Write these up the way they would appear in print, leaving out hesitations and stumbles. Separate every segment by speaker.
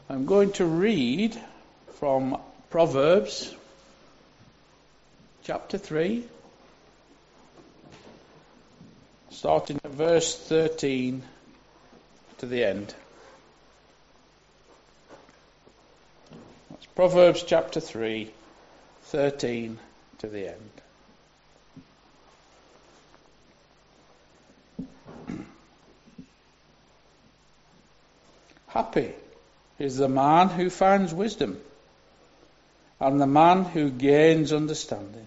Speaker 1: I'm going to read from Proverbs chapter 3, starting at verse 13 to the end. That's Proverbs chapter 3, 13 to the end. Happy is the man who finds wisdom, and the man who gains understanding.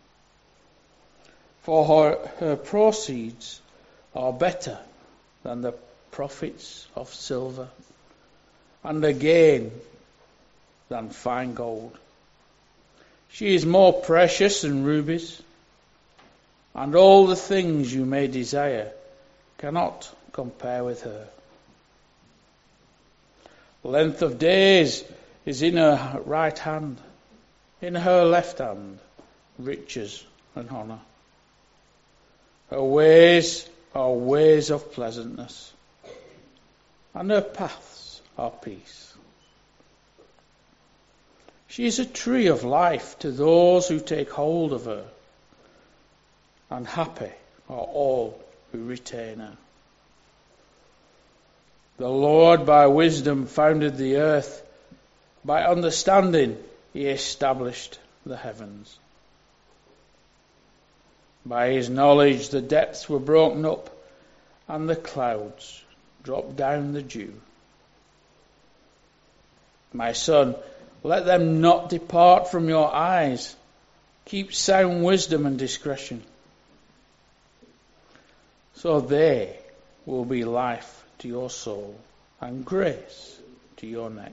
Speaker 1: For her proceeds are better than the profits of silver, and the gain than fine gold. She is more precious than rubies, and all the things you may desire cannot compare with her. Length of days is in her right hand, in her left hand riches and honour. Her ways are ways of pleasantness, and her paths are peace. She is a tree of life to those who take hold of her, and happy are all who retain her. The Lord by wisdom founded the earth, by understanding he established the heavens. By his knowledge the depths were broken up, and the clouds dropped down the dew. My son, let them not depart from your eyes. Keep sound wisdom and discretion, so they will be life to your soul and grace to your neck.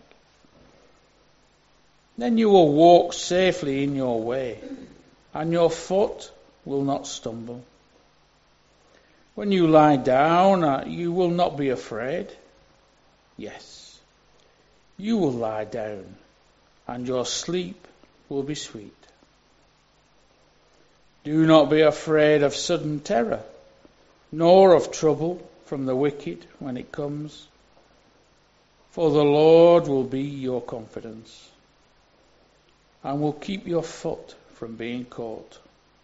Speaker 1: Then you will walk safely in your way, and your foot will not stumble. When you lie down, you will not be afraid. Yes, you will lie down, and your sleep will be sweet. Do not be afraid of sudden terror, nor of trouble from the wicked when it comes. For the Lord will be your confidence, and will keep your foot from being caught.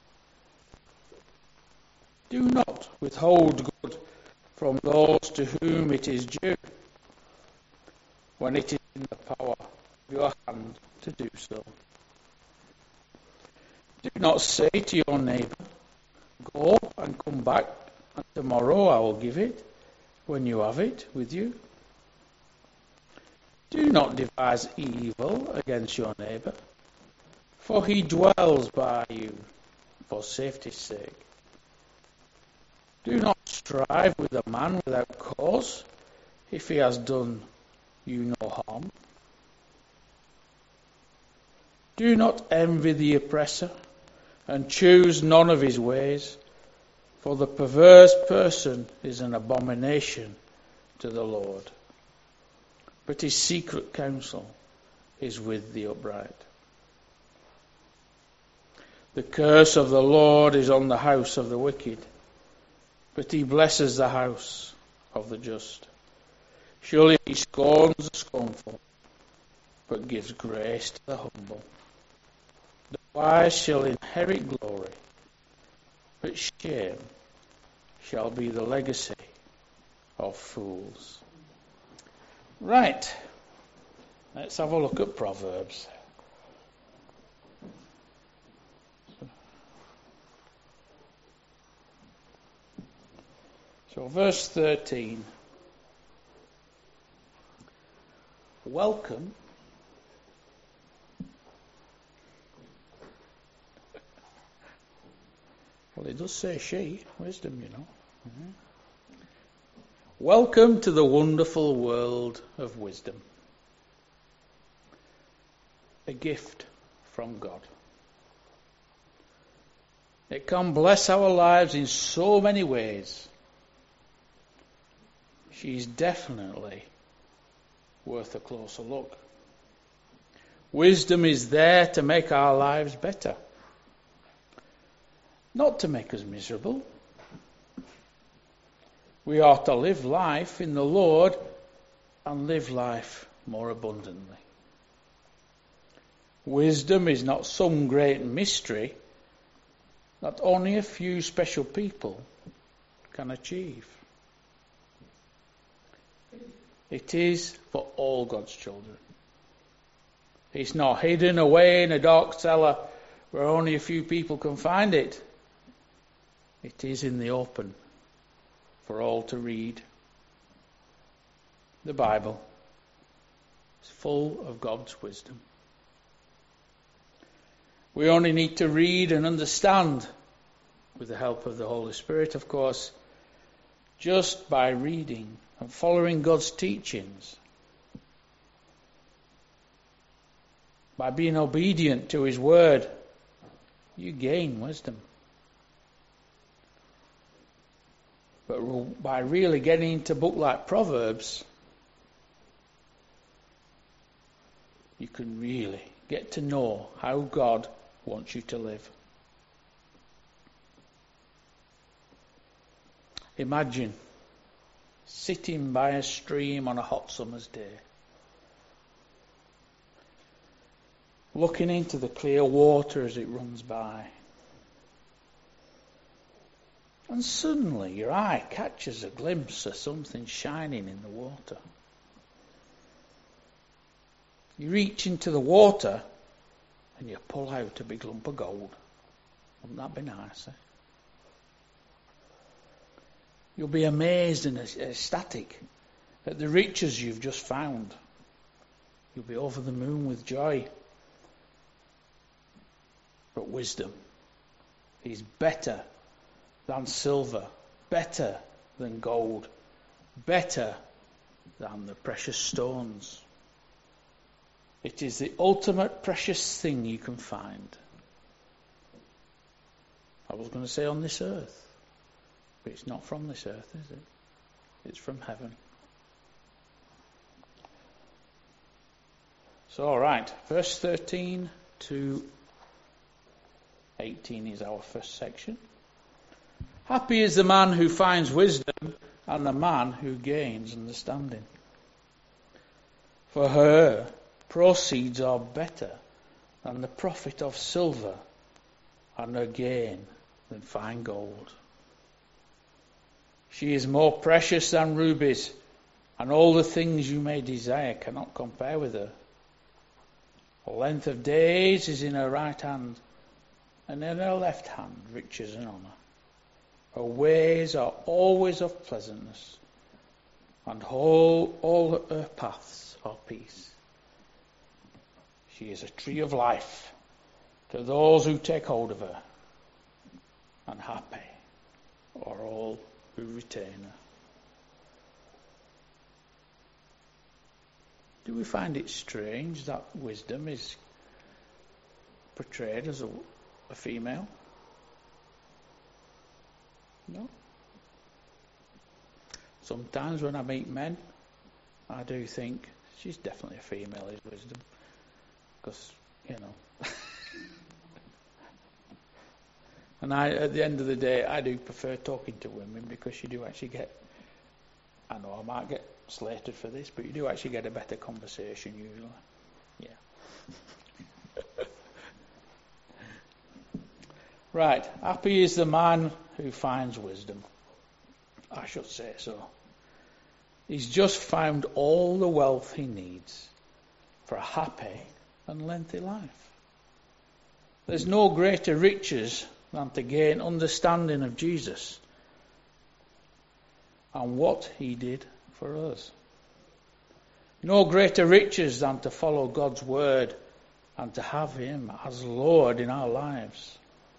Speaker 1: Do not withhold good from those to whom it is due, when it is in the power of your hand to do so. Do not say to your neighbour, go and come back, and tomorrow I will give it, when you have it with you. Do not devise evil against your neighbour, for he dwells by you for safety's sake. Do not strive with a man without cause, if he has done you no harm. Do not envy the oppressor, and choose none of his ways, for the perverse person is an abomination to the Lord, but his secret counsel is with the upright. The curse of the Lord is on the house of the wicked, but he blesses the house of the just. Surely he scorns the scornful, but gives grace to the humble. The wise shall inherit glory, but shame shall be the legacy of fools. Right, let's have a look at Proverbs. So verse 13. Welcome well, it does say she, wisdom, you know. Mm-hmm. Welcome to the wonderful world of wisdom. A gift from God. It can bless our lives in so many ways. She's definitely worth a closer look. Wisdom is there to make our lives better, not to make us miserable. We are to live life in the Lord and live life more abundantly. Wisdom is not some great mystery that only a few special people can achieve. It is for all God's children. It's not hidden away in a dark cellar where only a few people can find it. It is in the open for all to read. The Bible is full of God's wisdom. We only need to read and understand, with the help of the Holy Spirit, of course, just by reading and following God's teachings. By being obedient to His Word, you gain wisdom. But by really getting into a book like Proverbs, you can really get to know how God wants you to live. Imagine sitting by a stream on a hot summer's day, looking into the clear water as it runs by. And suddenly your eye catches a glimpse of something shining in the water. You reach into the water and you pull out a big lump of gold. Wouldn't that be nice? You'll be amazed and ecstatic at the riches you've just found. You'll be over the moon with joy. But wisdom is better than silver, better than gold, better than the precious stones. It is the ultimate precious thing you can find. I was going to say on this earth, but it's not from this earth, is it? It's from heaven. So, all right, verse 13 to 18 is our first section. Happy is the man who finds wisdom and the man who gains understanding. For her proceeds are better than the profit of silver, and her gain than fine gold. She is more precious than rubies, and all the things you may desire cannot compare with her. A length of days is in her right hand, and in her left hand riches and honour. Her ways are always of pleasantness, and all her paths are peace. She is a tree of life to those who take hold of her, and happy are all who retain her. Do we find it strange that wisdom is portrayed as a female? No. Sometimes when I meet men, I do think she's definitely a female, is wisdom. Because, and at the end of the day, I do prefer talking to women because you do actually get, I know I might get slated for this, but you do actually get a better conversation usually. Yeah. Right, happy is the man who finds wisdom. I should say so. He's just found all the wealth he needs for a happy and lengthy life. There's no greater riches than to gain understanding of Jesus and what he did for us. No greater riches than to follow God's word and to have him as Lord in our lives.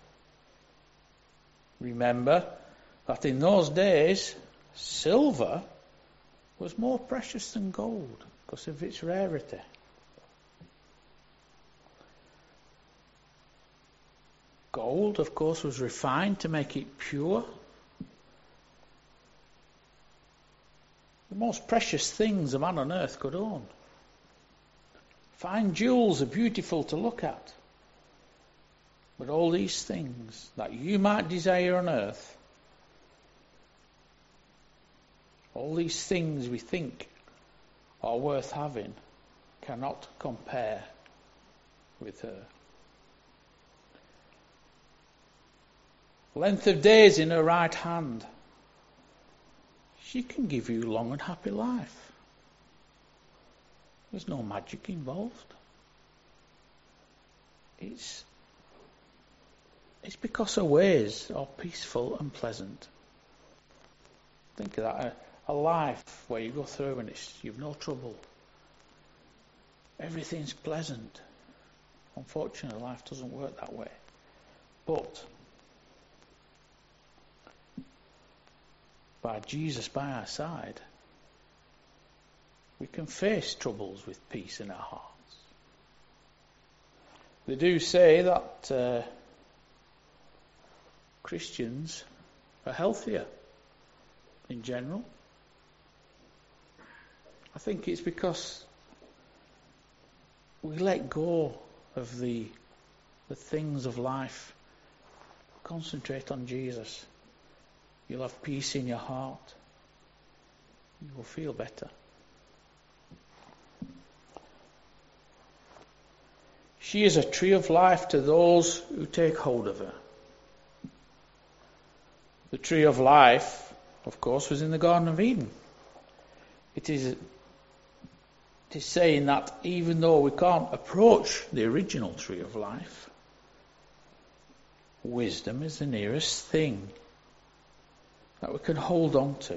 Speaker 1: Remember that in those days, silver was more precious than gold because of its rarity. Gold, of course, was refined to make it pure. The most precious things a man on earth could own. Fine jewels are beautiful to look at. But all these things that you might desire on earth, all these things we think are worth having, cannot compare with her. Length of days in her right hand. She can give you long and happy life. There's no magic involved. It's because her ways are peaceful and pleasant. Think of that, a life where you go through and you've no trouble. Everything's pleasant. Unfortunately, life doesn't work that way. But by Jesus by our side, we can face troubles with peace in our hearts. They do say that Christians are healthier in general. I think it's because we let go of the things of life. Concentrate on Jesus. You'll have peace in your heart. You will feel better. She is a tree of life to those who take hold of her. The tree of life, of course, was in the Garden of Eden. It is saying that even though we can't approach the original tree of life, wisdom is the nearest thing that we can hold on to.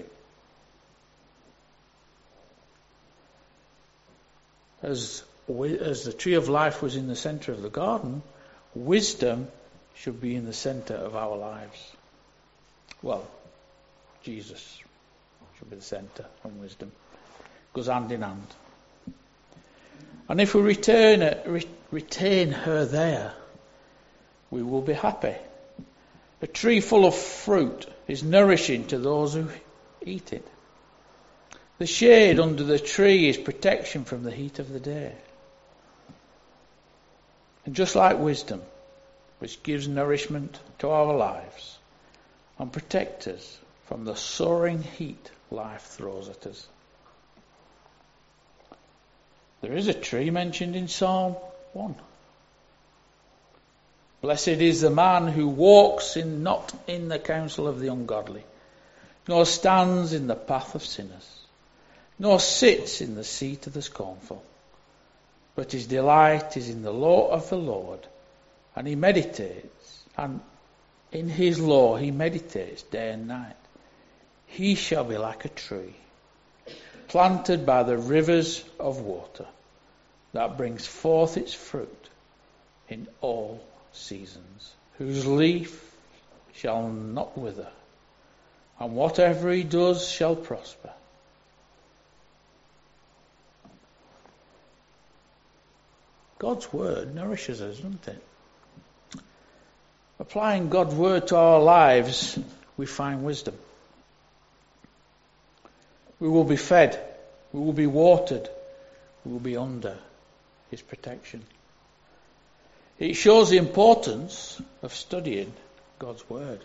Speaker 1: As the tree of life was in the centre of the garden, wisdom should be in the centre of our lives. Well, Jesus should be the centre, and wisdom goes hand in hand. And if we retain her there, we will be happy. A tree full of fruit is nourishing to those who eat it. The shade under the tree is protection from the heat of the day. And just like wisdom, which gives nourishment to our lives and protects us from the soaring heat life throws at us. There is a tree mentioned in Psalm 1. Blessed is the man who walks not in the counsel of the ungodly, nor stands in the path of sinners, nor sits in the seat of the scornful. But his delight is in the law of the Lord, and he meditates, and in his law he meditates day and night. He shall be like a tree planted by the rivers of water, that brings forth its fruit in all seasons, whose leaf shall not wither, and whatever he does shall prosper. God's word nourishes us, doesn't it? Applying God's word to our lives, we find wisdom. We will be fed, we will be watered, we will be under his protection. It shows the importance of studying God's word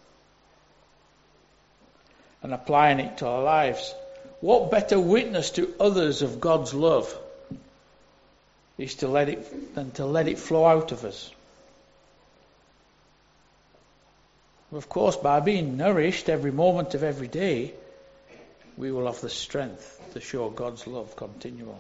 Speaker 1: and applying it to our lives. What better witness to others of God's love is to let it flow out of us? Of course, by being nourished every moment of every day, we will have the strength to show God's love continually.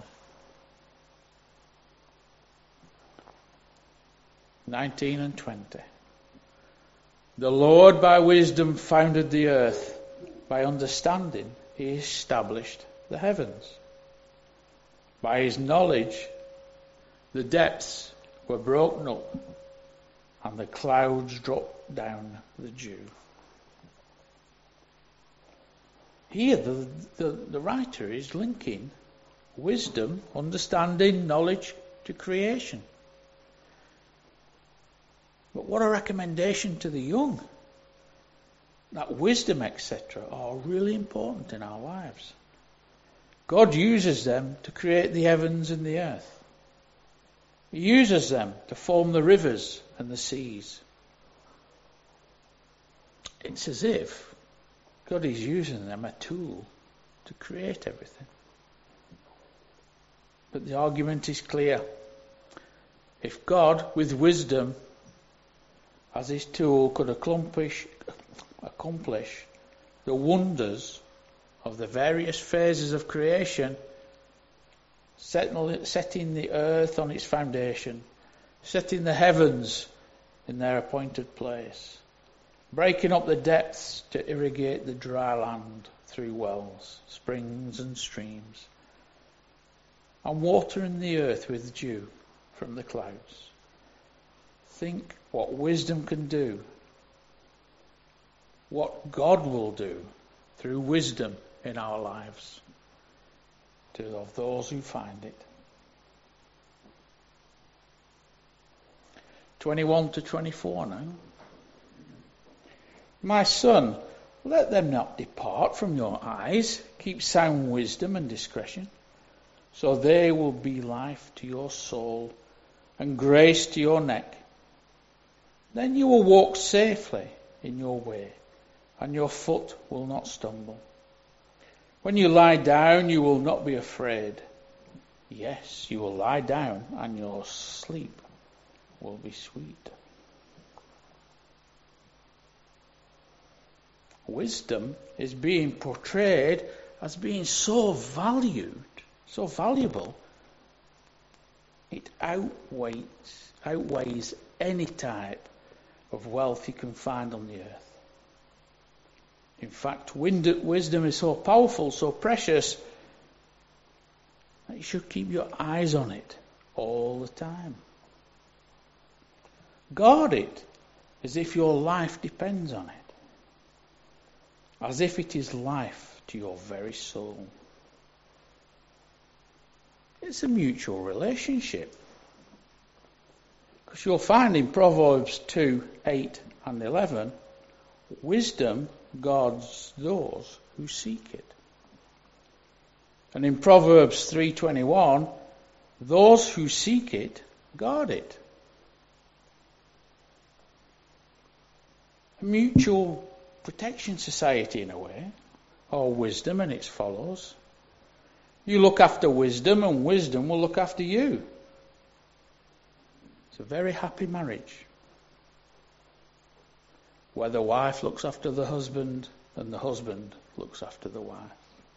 Speaker 1: 19 and 20. The Lord by wisdom founded the earth. By understanding he established the heavens. By his knowledge the depths were broken up, and the clouds dropped down the dew. Here the writer is linking wisdom, understanding, knowledge to creation. But what a recommendation to the young. That wisdom, etc., are really important in our lives. God uses them to create the heavens and the earth. He uses them to form the rivers and the seas. It's as if God is using them a tool to create everything. But the argument is clear. If God, with wisdom as his tool, could accomplish the wonders of the various phases of creation, setting the earth on its foundation, setting the heavens in their appointed place, breaking up the depths to irrigate the dry land through wells, springs and streams, and watering the earth with dew from the clouds. Think what wisdom can do, what God will do through wisdom in our lives of those who find it. 21 to 24 now. My son, let them not depart from your eyes. Keep sound wisdom and discretion, so they will be life to your soul and grace to your neck. Then you will walk safely in your way, and your foot will not stumble. When you lie down, you will not be afraid. Yes, you will lie down, and your sleep will be sweet. Wisdom is being portrayed as being so valued, so valuable, it outweighs any type of wealth you can find on the earth. In fact, wisdom is so powerful, so precious, that you should keep your eyes on it all the time. Guard it as if your life depends on it, as if it is life to your very soul. It's a mutual relationship. Because you'll find in Proverbs 2, 8 and 11, wisdom guards those who seek it. And in Proverbs 3:21, those who seek it guard it. A mutual protection society in a way, or wisdom and its follows. You look after wisdom and wisdom will look after you. It's a very happy marriage, where the wife looks after the husband and the husband looks after the wife.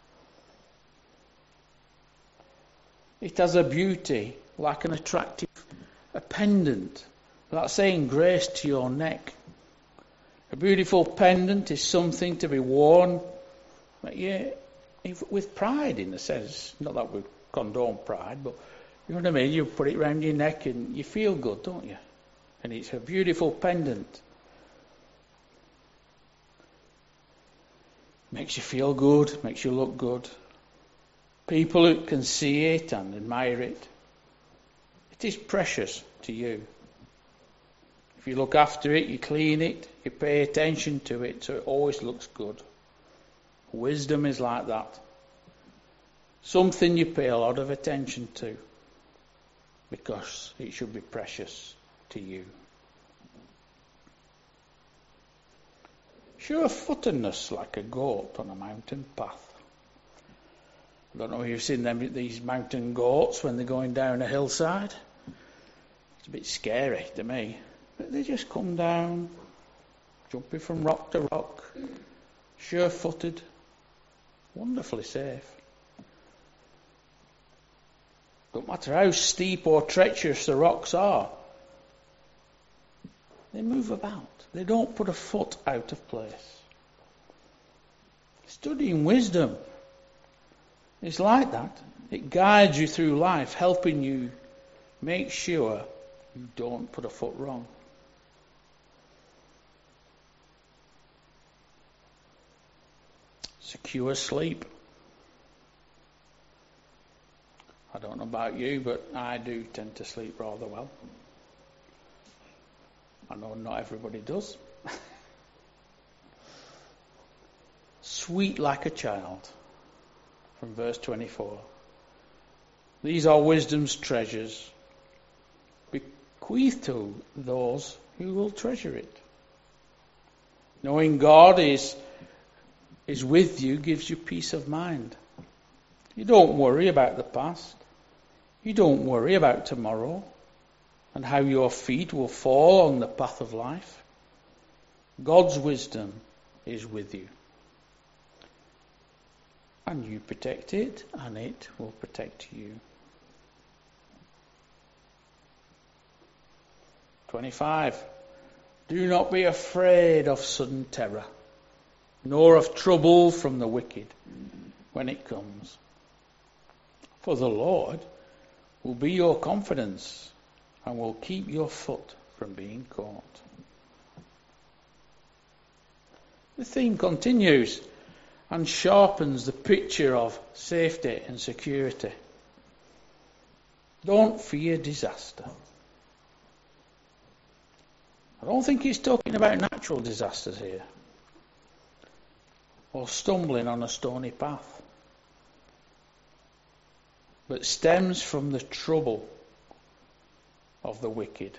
Speaker 1: It has a beauty like an attractive pendant, that saying grace to your neck. A beautiful pendant is something to be worn with pride, in a sense. Not that we condone pride, but you know what I mean? You put it round your neck and you feel good, don't you? And it's a beautiful pendant. Makes you feel good, makes you look good. People who can see it and admire it. It is precious to you. If you look after it, you clean it, you pay attention to it, so it always looks good. Wisdom is like that. Something you pay a lot of attention to, because it should be precious to you. Sure-footedness like a goat on a mountain path. I don't know if you've seen these mountain goats when they're going down a hillside. It's a bit scary to me. But they just come down, jumping from rock to rock, sure-footed, wonderfully safe. Don't matter how steep or treacherous the rocks are, they move about. They don't put a foot out of place. Studying wisdom is like that. It guides you through life, helping you make sure you don't put a foot wrong. Secure sleep. I don't know about you, but I do tend to sleep rather well. I know not everybody does. Sweet like a child, from verse 24. These are wisdom's treasures, bequeathed to those who will treasure it. Knowing God is with you gives you peace of mind. You don't worry about the past. You don't worry about tomorrow and how your feet will fall on the path of life. God's wisdom is with you. And you protect it, and it will protect you. 25. Do not be afraid of sudden terror, nor of trouble from the wicked when it comes. For the Lord will be your confidence and will keep your foot from being caught. The theme continues and sharpens the picture of safety and security. Don't fear disaster. I don't think he's talking about natural disasters here, or stumbling on a stony path, but stems from the trouble of the wicked.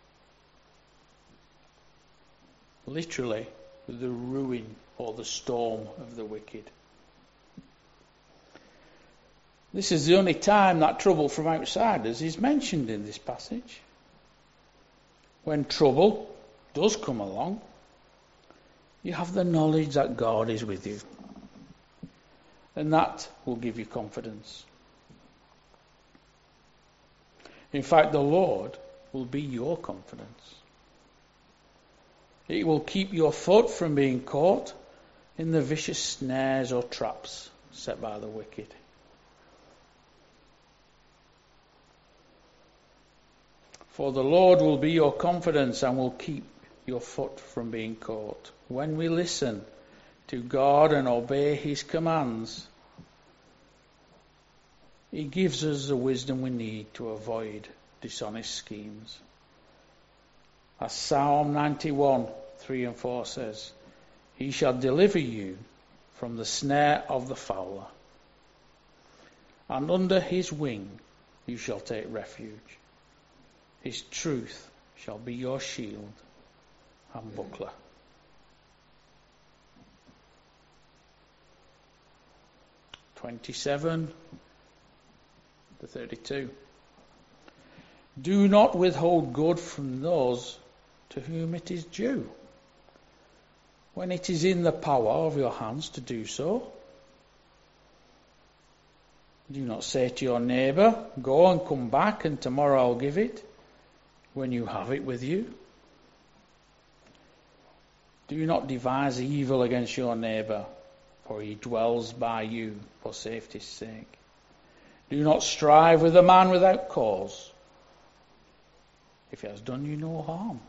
Speaker 1: Literally, the ruin or the storm of the wicked. This is the only time that trouble from outsiders is mentioned in this passage. When trouble does come along, you have the knowledge that God is with you. And that will give you confidence. In fact, the Lord will be your confidence. It will keep your foot from being caught in the vicious snares or traps set by the wicked. For the Lord will be your confidence and will keep your foot from being caught. When we listen to God and obey his commands, he gives us the wisdom we need to avoid dishonest schemes. As Psalm 91, 3 and 4 says, he shall deliver you from the snare of the fowler, and under his wing you shall take refuge. His truth shall be your shield and buckler. (27 to 32). Do not withhold good from those to whom it is due, when it is in the power of your hands to do so. Do not say to your neighbour, go and come back and tomorrow I'll give it, when you have it with you. Do not devise evil against your neighbour, for he dwells by you for safety's sake. Do not strive with a man without cause, if he has done you no harm.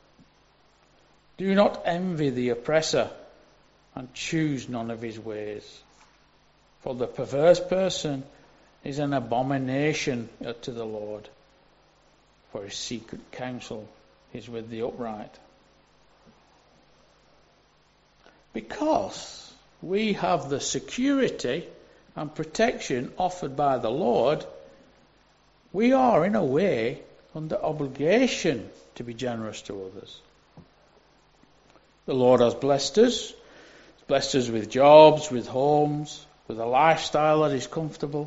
Speaker 1: Do not envy the oppressor, and choose none of his ways. For the perverse person is an abomination to the Lord, for his secret counsel is with the upright. Because we have the security and protection offered by the Lord, we are in a way under obligation to be generous to others. The Lord has blessed us. He's blessed us with jobs, with homes, with a lifestyle that is comfortable.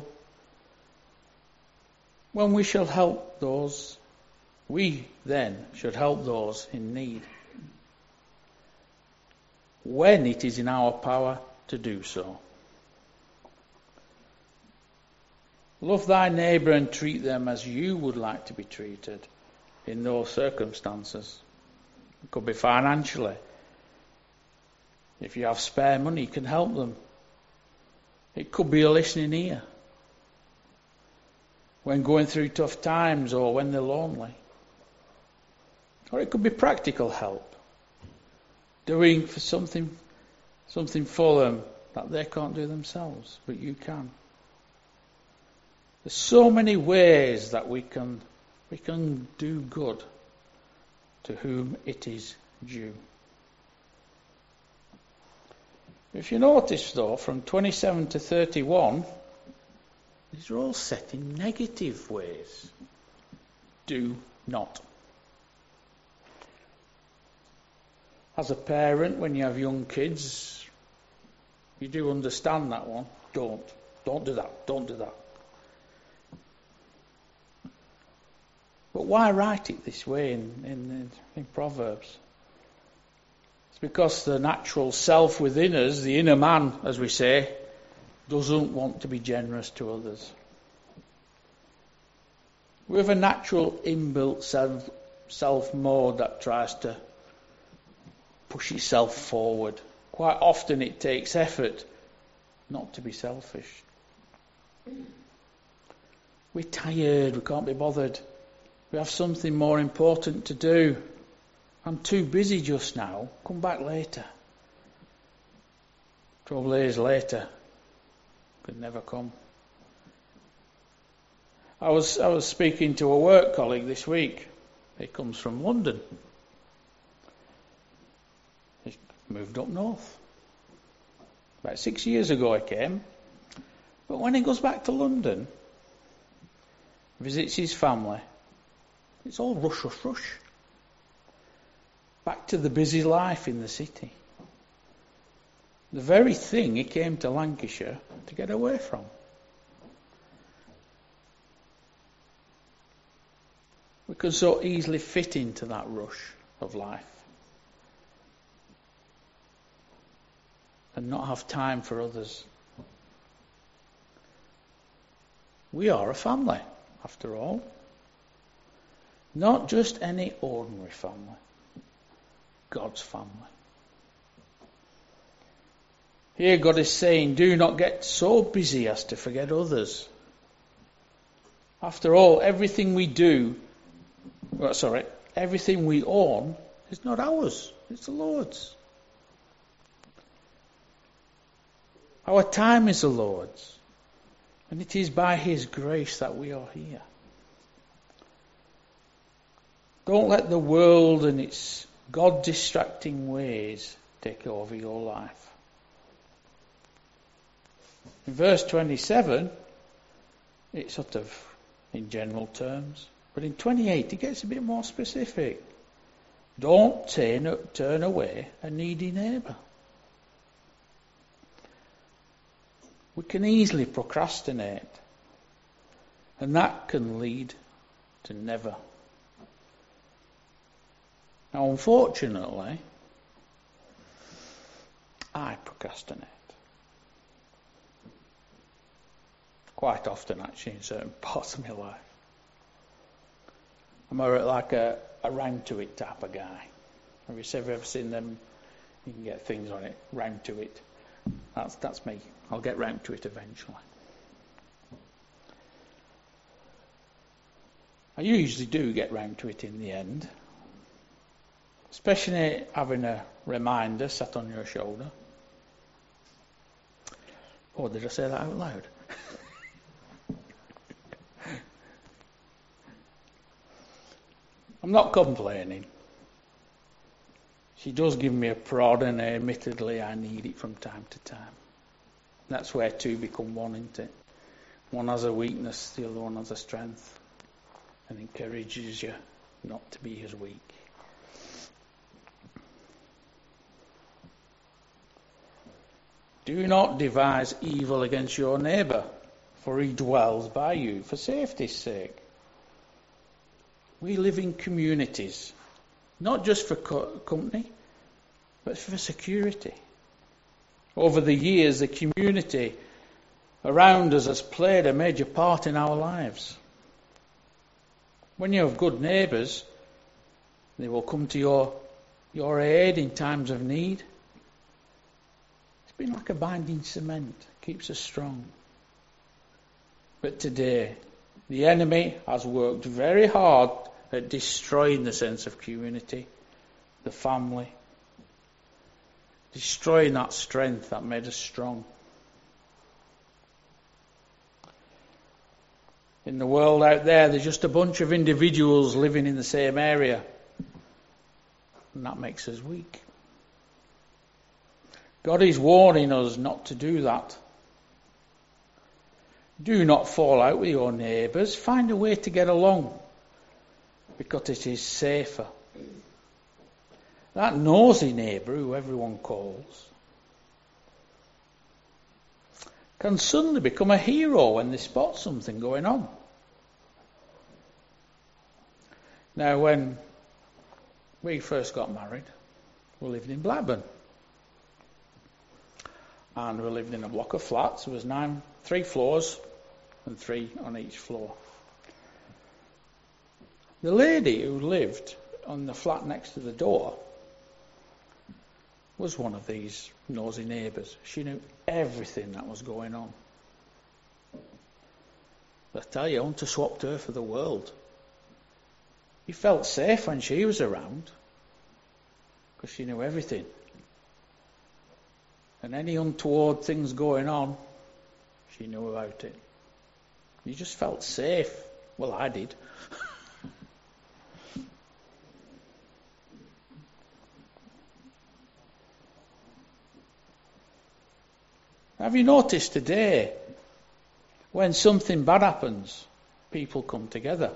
Speaker 1: When we shall help those, we then should help those in need, when it is in our power to do so. Love thy neighbour and treat them as you would like to be treated in those circumstances. It could be financially. If you have spare money, you can help them. It could be a listening ear when going through tough times or when they're lonely. Or it could be practical help, doing for something for them that they can't do themselves, but you can. There's so many ways that we can do good to whom it is due. If you notice, though, from 27 to 31, these are all set in negative ways. Do not. As a parent, when you have young kids, you do understand that one. Don't do that. Don't do that. But why write it this way in Proverbs? It's because the natural self within us, the inner man, as we say, doesn't want to be generous to others. We have a natural inbuilt self mode that tries to push itself forward. Quite often it takes effort not to be selfish. We're tired, we can't be bothered. We have something more important to do. I'm too busy just now. Come back later. Trouble is, later could never come. I was speaking to a work colleague this week. He comes from London. He's moved up north. About 6 years ago he came. But when he goes back to London, visits his family, it's all rush, rush, rush. Back to the busy life in the city. The very thing he came to Lancashire to get away from. We can so easily fit into that rush of life and not have time for others. We are a family, after all. Not just any ordinary family. God's family. Here God is saying, do not get so busy as to forget others. After all, everything we own is not ours, it's the Lord's. Our time is the Lord's, and it is by His grace that we are here. Don't let the world and its God-distracting ways take over your life. In verse 27, it's sort of in general terms. But in 28, it gets a bit more specific. Don't turn away a needy neighbour. We can easily procrastinate. And that can lead to never. Now, unfortunately, I procrastinate. Quite often, actually, in certain parts of my life. I'm like a round to it type of guy. Have you ever seen them? You can get things on it, round to it. That's me. I'll get round to it eventually. I usually do get round to it in the end. Especially having a reminder sat on your shoulder. Oh, did I say that out loud? I'm not complaining. She does give me a prod, and admittedly I need it from time to time. That's where two become one, isn't it? One has a weakness, the other one has a strength, and encourages you not to be as weak. Do not devise evil against your neighbour, for he dwells by you for safety's sake. We live in communities, not just for company, but for security. Over the years, the community around us has played a major part in our lives. When you have good neighbours, they will come to your aid in times of need. It's been like a binding cement, keeps us strong. But today, the enemy has worked very hard at destroying the sense of community, the family, destroying that strength that made us strong. In the world out there's just a bunch of individuals living in the same area, and that makes us weak. God is warning us not to do that. Do not fall out with your neighbours. Find a way to get along, because it is safer. That nosy neighbour, who everyone calls, can suddenly become a hero when they spot something going on. Now, when we first got married, we lived in Blackburn. And we lived in a block of flats. There was 3 floors and 3 on each floor. The lady who lived on the flat next to the door was one of these nosy neighbours. She knew everything that was going on. I tell you, I want to swap her for the world. You felt safe when she was around because she knew everything. And any untoward things going on, she knew about it. You just felt safe. Well, I did. Have you noticed today, when something bad happens, people come together?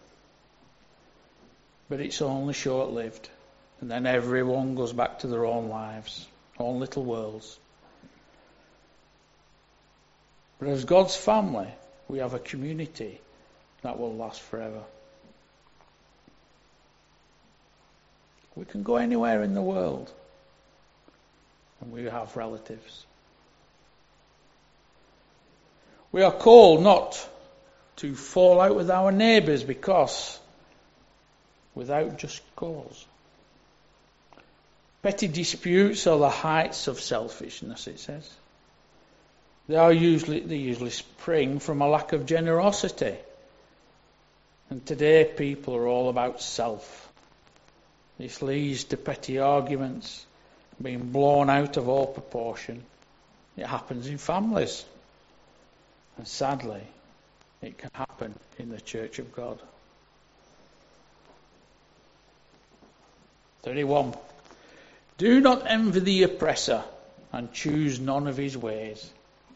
Speaker 1: But it's only short-lived. And then everyone goes back to their own lives, own little worlds. But as God's family, we have a community that will last forever. We can go anywhere in the world, and we have relatives. We are called not to fall out with our neighbours because without just cause. Petty disputes are the heights of selfishness, it says. They usually spring from a lack of generosity. And today people are all about self. This leads to petty arguments, being blown out of all proportion. It happens in families. And sadly, it can happen in the Church of God. 31. Do not envy the oppressor and choose none of his ways.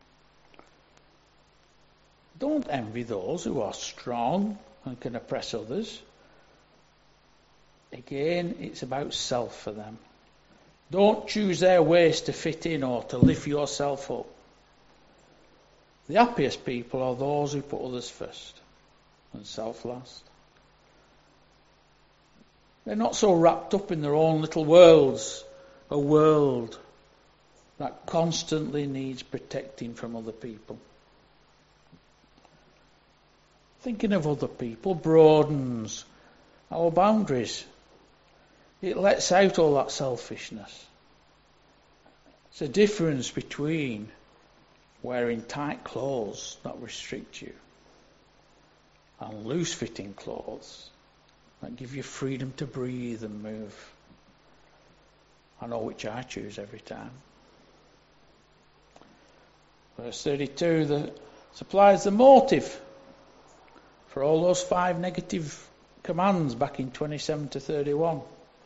Speaker 1: Don't envy those who are strong and can oppress others. Again, it's about self for them. Don't choose their ways to fit in or to lift yourself up. The happiest people are those who put others first and self last. They're not so wrapped up in their own little worlds, a world that constantly needs protecting from other people. Thinking of other people broadens our boundaries. It lets out all that selfishness. It's a difference between wearing tight clothes that restrict you and loose-fitting clothes that give you freedom to breathe and move. I know which I choose every time. Verse 32 supplies the motive for all those 5 negative commands back in 27 to 31.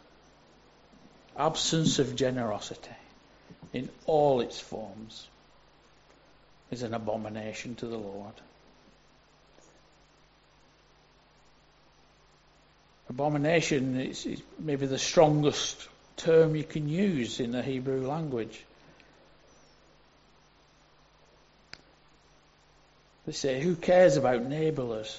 Speaker 1: Absence of generosity in all its forms is an abomination to the Lord. Abomination is maybe the strongest term you can use in the Hebrew language. They say, who cares about neighbourliness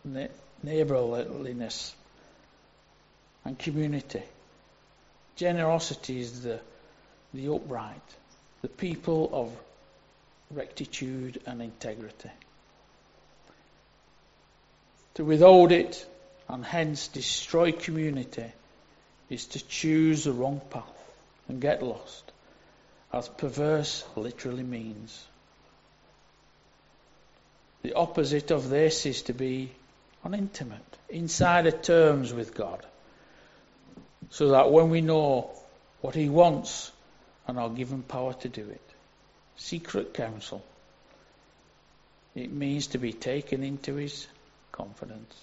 Speaker 1: and community? Generosity is the upright, the people of rectitude and integrity. To withhold it and hence destroy community is to choose the wrong path and get lost, as perverse literally means. The opposite of this is to be on intimate, insider terms with God, so that when we know what He wants and are given power to do it, secret counsel, it means to be taken into His confidence.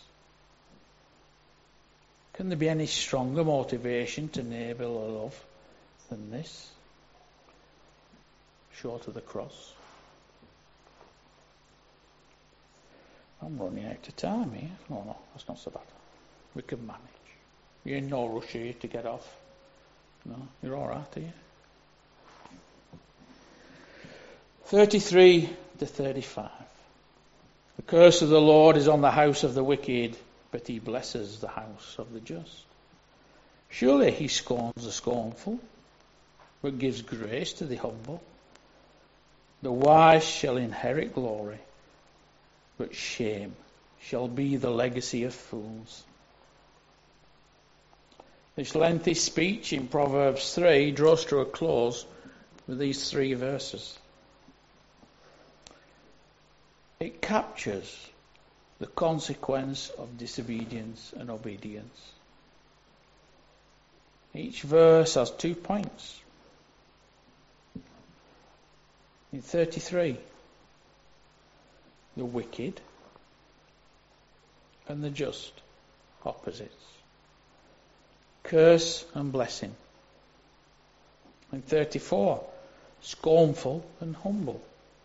Speaker 1: Can there be any stronger motivation to neighbourly love than this? Short of the cross. I'm running out of time here. No, that's not so bad. We can manage. You're in no rush here to get off. No, you're all right, are you? 33 to 35. The curse of the Lord is on the house of the wicked, but he blesses the house of the just. Surely he scorns the scornful, but gives grace to the humble. The wise shall inherit glory, but shame shall be the legacy of fools. This lengthy speech in Proverbs 3 draws to a close with these 3 verses. It captures the consequence of disobedience and obedience. Each verse has 2 points. In 33, the wicked and the just, opposites. Curse and blessing. In 34, scornful and humble.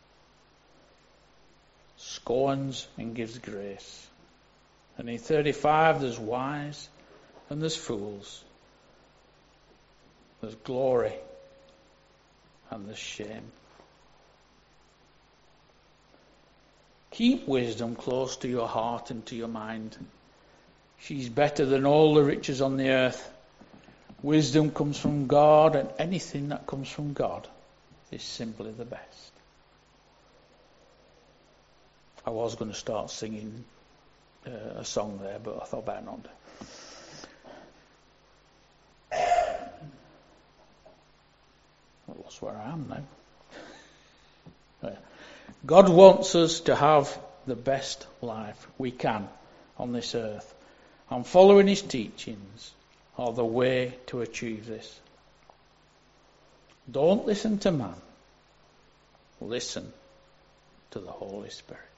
Speaker 1: Scorns and gives grace. And in 35, there's wise and there's fools. There's glory and there's shame. Keep wisdom close to your heart and to your mind. She's better than all the riches on the earth. Wisdom comes from God, and anything that comes from God is simply the best. I was going to start singing a song there, but I thought better not. I lost where I am now. God wants us to have the best life we can on this earth, and following his teachings are the way to achieve this. Don't listen to man. Listen to the Holy Spirit.